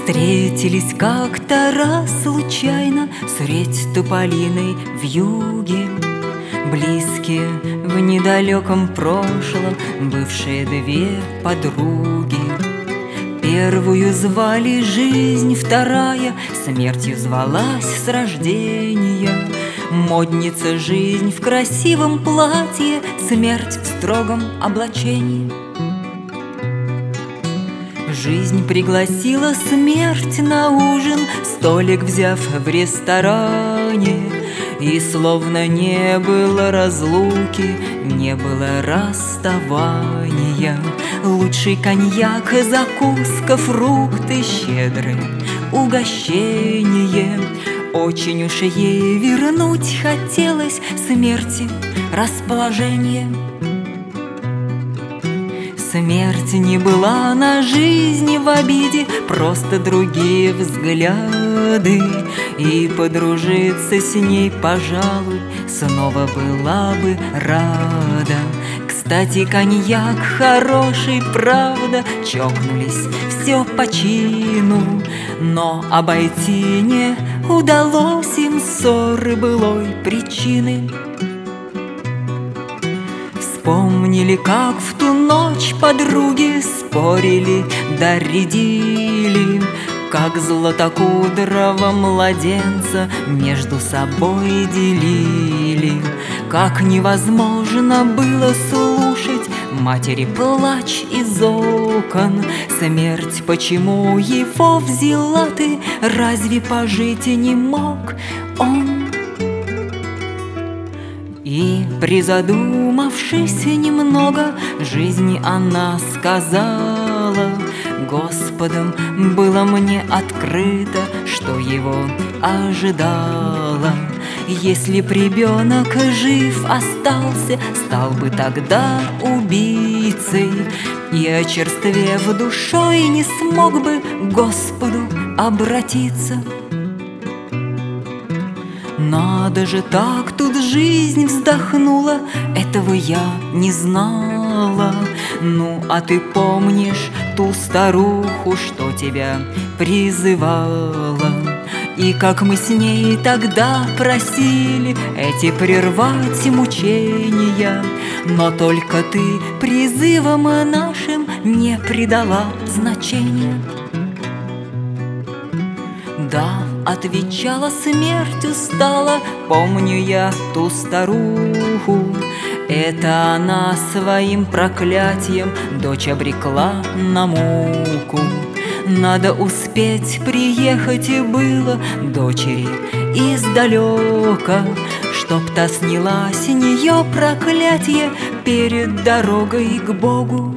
Встретились как-то раз случайно средь тополиной вьюги, близкие в недалеком прошлом бывшие две подруги. Первую звали жизнь, вторая смертью звалась с рождения. Модница жизнь в красивом платье, смерть в строгом облачении. Жизнь пригласила смерть на ужин, столик взяв в ресторане. И словно не было разлуки, не было расставания. Лучший коньяк, закуска, фрукты, щедрые угощение. Очень уж ей вернуть хотелось смерти расположение. Смерть не была на жизни в обиде, просто другие взгляды. И подружиться с ней, пожалуй, снова была бы рада. Кстати, коньяк хороший, правда, чокнулись все по чину, но обойти не удалось им ссоры былой причины. Вспомнили, как в ту ночь подруги спорили да рядили, как златокудрого младенца между собой делили. Как невозможно было слушать матери плач из окон. Смерть, почему его взяла ты, разве пожить не мог он? И, призадумавшись немного, жизни она сказала: Господом было мне открыто, что его ожидало. Если б ребенок жив остался, стал бы тогда убийцей, и, очерствев душой, не смог бы к Господу обратиться. Надо же, так тут жизнь вздохнула, этого я не знала. Ну, а ты помнишь ту старуху, что тебя призывала? И как мы с ней тогда просили эти прервать мучения, но только ты призывам нашим не придала значения. Да, отвечала смерть устала, помню я ту старуху. Это она своим проклятием дочь обрекла на муку. Надо успеть приехать и было дочери издалека, чтоб та сняла с нее проклятие перед дорогой к Богу.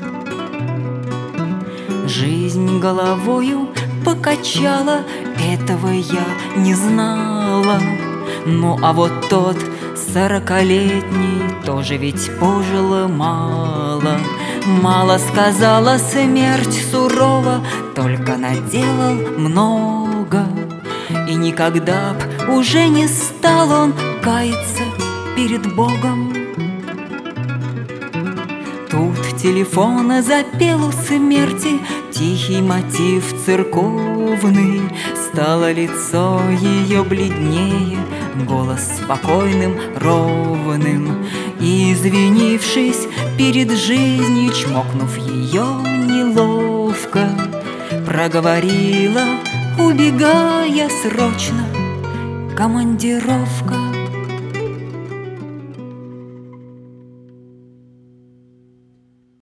Жизнь головою покачала, этого я не знала. Ну а вот тот 40-летний тоже ведь пожил мало. Мало сказала смерть сурово, только наделал много. И никогда б уже не стал он каяться перед Богом. Тут телефон запел у смерти тихий мотив церковный. Стало лицо ее бледнее, голос спокойным, ровным. И, извинившись перед жизнью, чмокнув ее неловко, проговорила, убегая срочно: командировка.